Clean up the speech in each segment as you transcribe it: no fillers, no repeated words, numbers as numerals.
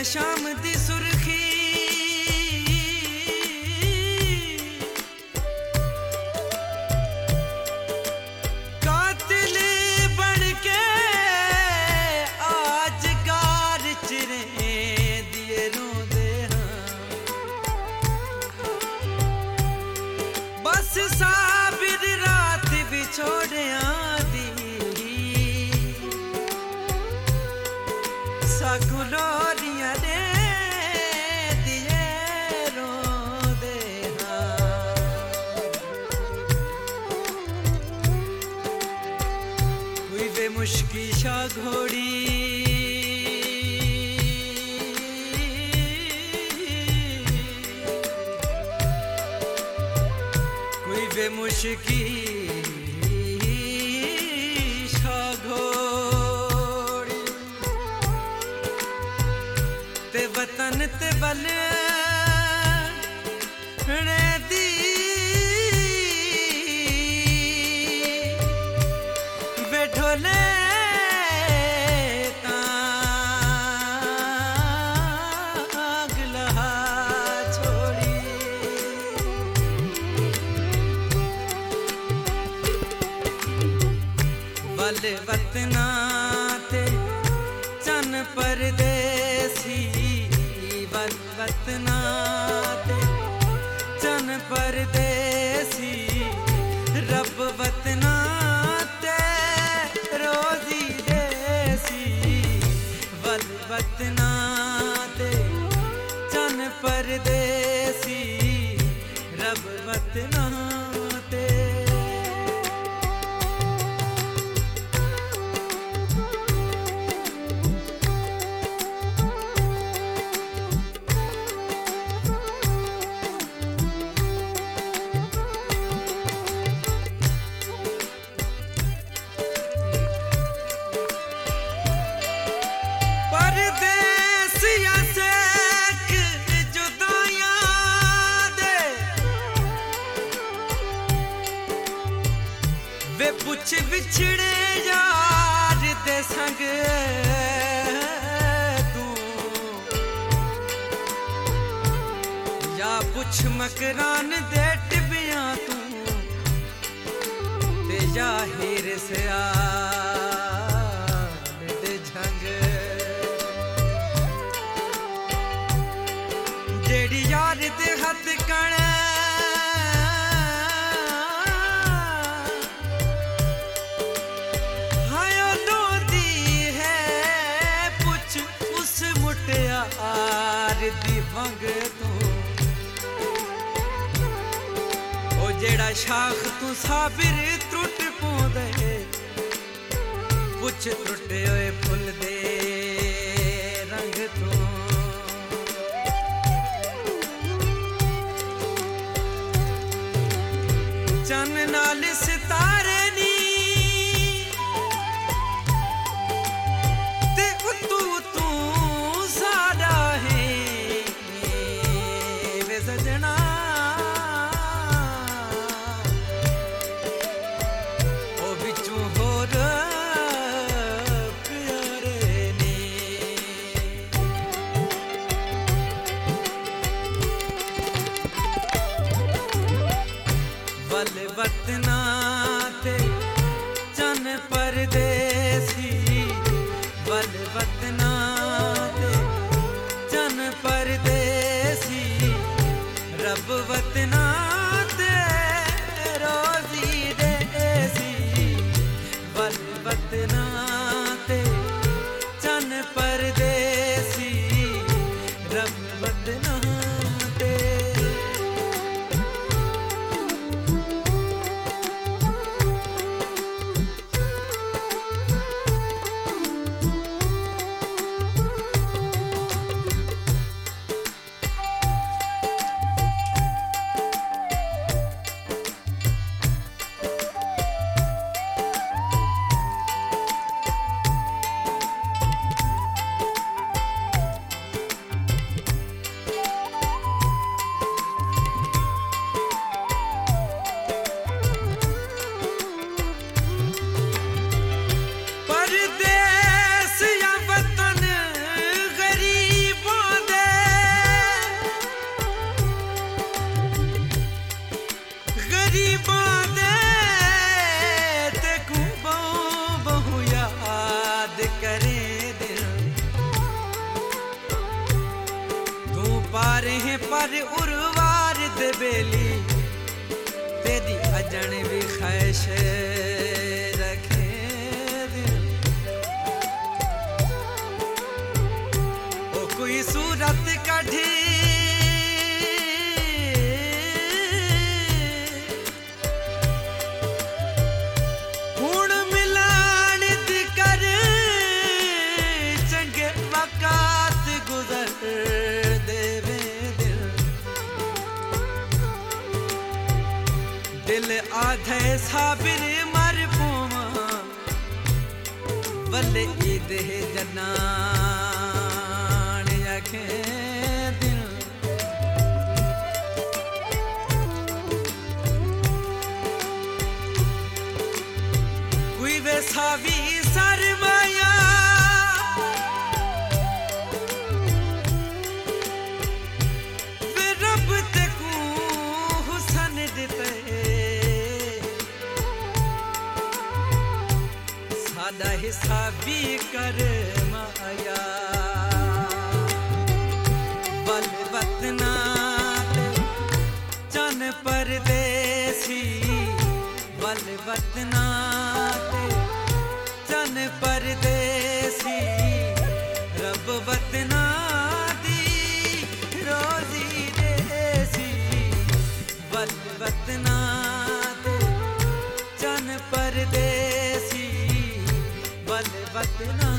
शाम दी सुर्खी कातिल बन के आज गार चिरे दिए रोंदे हां बस साबिर रात विछोड़िया दी सकुलोरिया ने दिए रोंदे हां कोई वे मुश्की शा घोड़ी कोई वे मुश्की शा घोड़ी ते वतन ते बल दी बैठोले वतना ते चन परदेसी वल वतना ते चन परदेसी रब वतना ते रोजी देसी वल वतना ते चन परदेसी रब वतना ते वे पुछ बिछड़े यार दे संग तू या पुछ मकरान दे टिबियां तू ते या हीर सियाल दे झंग जेड़ी यार दे हथ कण आर दी मंग तू ओ जेड़ा शाख तू साबिर त्रुट पोंदे पुछ त्रुटे होए फुल दे रंग तू चन नाल सितारे नी ते उतू तू सजना ओ बिचू होर प्यारे ने वल वतना ते चन परदेसी वल वतना ते चन परदेसी पर उर्वार दे बेली तेरी अजन भी ख्वाहिश रखे दिल ओ कोई सूरत कढ़ी दिल आधे साबिर मर पोवा वले ईद है जनान यखे दिल कोई वैसावी सरमाया वे रब ते को हुसन दिते सादा हिसाबी कर माया बल वतना चन परदेसी बल वतना चन परदेसी रब वतना दी रोजी देसी बल वतना चन परदेसी बल वतना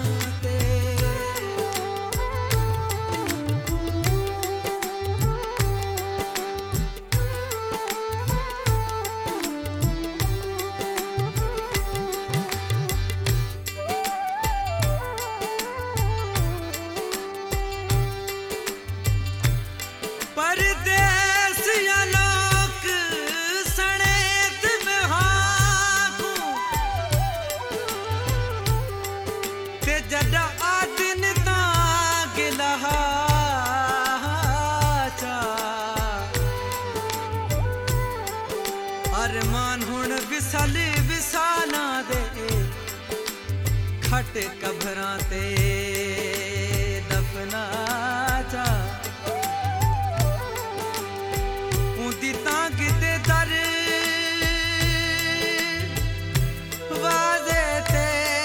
परदेसिया लोक सनेत में हाकू ते जड़ा आदिन ताग लहाचा अरमान हुण विसल विसाना दे खट कबरां ते दफना चा ऊंदी तांग ते दर वाजे ते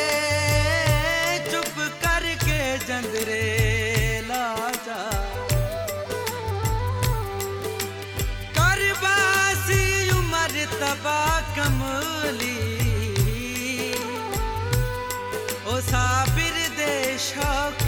चुप करके जंदरे लाचा करबासी उमर तबा कमली ओ साबिर दे शौक